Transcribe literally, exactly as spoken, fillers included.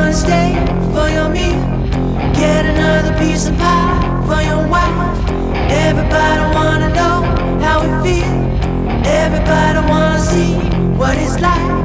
wanna stay for your meal. Get another piece of pie for your wife. Everybody wanna know how we feel. Everybody wanna see what it's like